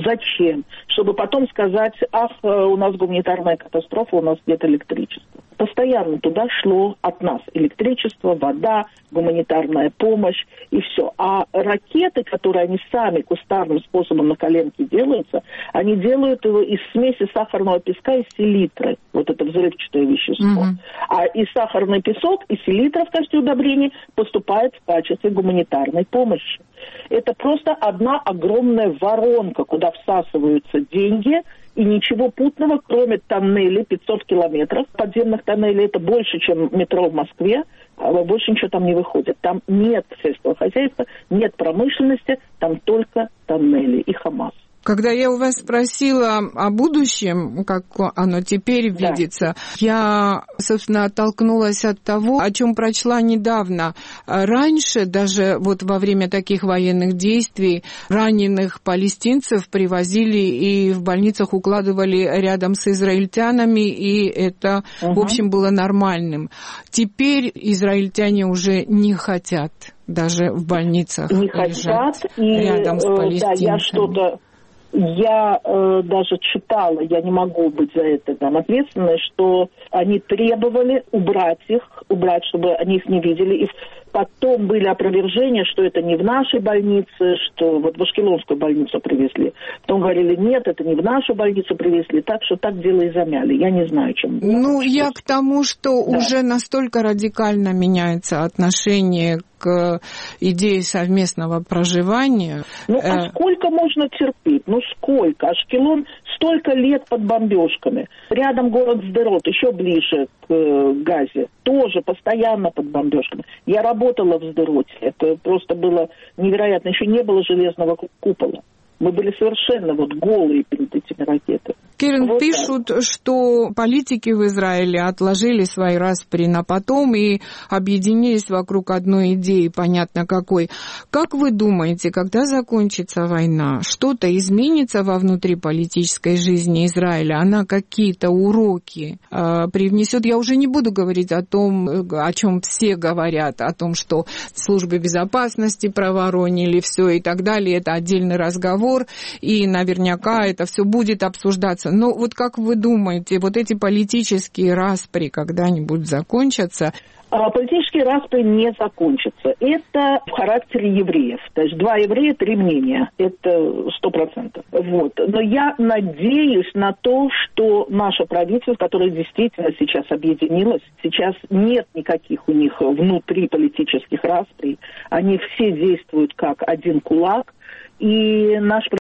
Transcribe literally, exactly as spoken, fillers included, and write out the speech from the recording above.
Зачем? Чтобы потом сказать, ах, у нас гуманитарная катастрофа, у нас нет электричества. Постоянно туда шло от нас электричество, вода, гуманитарная помощь и все. А ракеты, которые они сами кустарным способом на коленке делаются, они делают его из смеси сахарного песка и селитры. Вот это взрывчатое вещество. Mm-hmm. А и сахарный песок, и селитра в качестве удобрений поступает в качестве гуманитарной помощи. Это просто одна огромная воронка, куда всасываются деньги, и ничего путного, кроме тоннелей, пятьсот километров подземных тоннелей, это больше, чем метро в Москве, а больше ничего там не выходит. Там нет сельского хозяйства, нет промышленности, там только тоннели и ХАМАС. Когда я у вас спросила о будущем, как оно теперь да. видится, я, собственно, оттолкнулась от того, о чем прочла недавно. Раньше, даже вот во время таких военных действий, раненых палестинцев привозили и в больницах укладывали рядом с израильтянами, и это, угу. в общем, было нормальным. Теперь израильтяне уже не хотят даже в больницах не лежать хотят, и, рядом с палестинцами. Да, я что-то... Я э, даже читала, я не могу быть за это там ответственной, что они требовали убрать их, убрать, чтобы они их не видели. И потом были опровержения, что это не в нашей больнице, что вот в Ашкелонскую больницу привезли. Потом говорили, нет, это не в нашу больницу привезли. Так что так дело и замяли. Я не знаю, чем. Ну, я к тому, что да. уже настолько радикально меняется отношение к идее совместного проживания. Ну, а сколько можно терпеть? Ну, сколько? Ашкелон столько лет под бомбежками. Рядом город Сдерот, еще ближе к э, Газе. Тоже постоянно под бомбежками. Я работала в Сдероте. Это просто было невероятно. Еще не было железного купола. Мы были совершенно вот голые перед этими ракетами. Керен, вот пишут, так. что политики в Израиле отложили свои распри на потом и объединились вокруг одной идеи, понятно какой. Как вы думаете, когда закончится война, что-то изменится во внутриполитической жизни Израиля? Она какие-то уроки э, привнесет? Я уже не буду говорить о том, о чем все говорят, о том, что службы безопасности проворонили все и так далее. Это отдельный разговор, и наверняка это все будет обсуждаться. Но вот как вы думаете, вот эти политические распри когда-нибудь закончатся? Политические распри не закончатся. Это в характере евреев. То есть два еврея, три мнения. Это сто процентов. Вот. Но я надеюсь на то, что наше правительство, которое действительно сейчас объединилось, сейчас нет никаких у них внутриполитических расприй. Они все действуют как один кулак. И наш